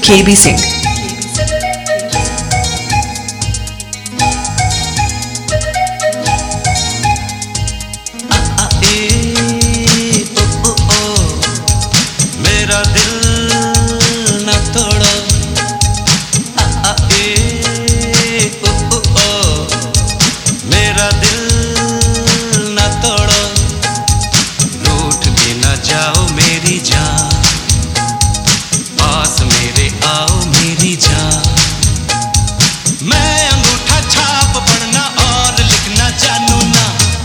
KB Singh. मेरा दिल न तोड़ो, मेरा दिल न तोड़ो, रूठ भी न जाओ मेरी जान, पास मेरे आओ मेरी जान। मैं अंगूठा छाप पढ़ना और लिखना जानू ना,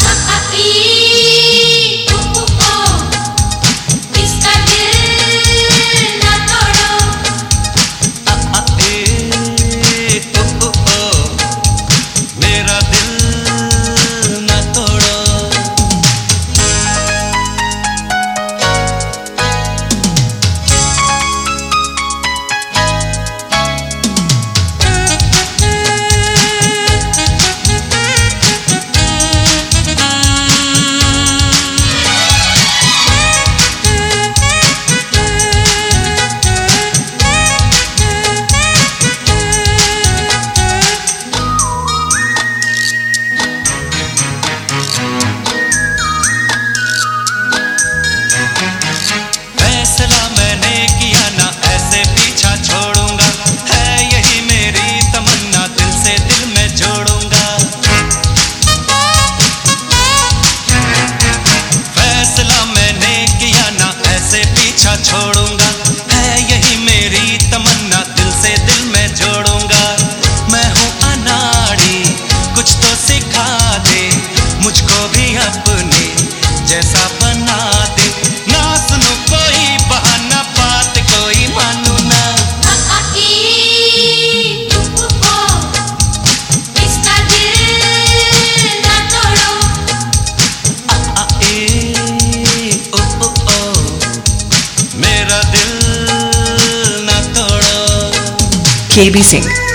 मेरा दिल न तोड़ो। फैसला मैंने किया ना, ऐसे पीछा छोड़ूंगा, है यही मेरी तमन्ना, दिल से दिल में जोड़ूंगा। फैसला मैंने किया ना, ऐसे पीछा छोड़ूंगा, है यही मेरी तमन्ना, दिल से दिल में जोड़ूंगा। मैं हूँ अनाड़ी, कुछ तो सिखा दे, मुझको भी अपने जैसा बना दे। ना सुनू कोई बहाना, बात कोई मानू ना, इसका दिल ना तोड़ो। मेरा दिल न तोड़ो। KB Singh.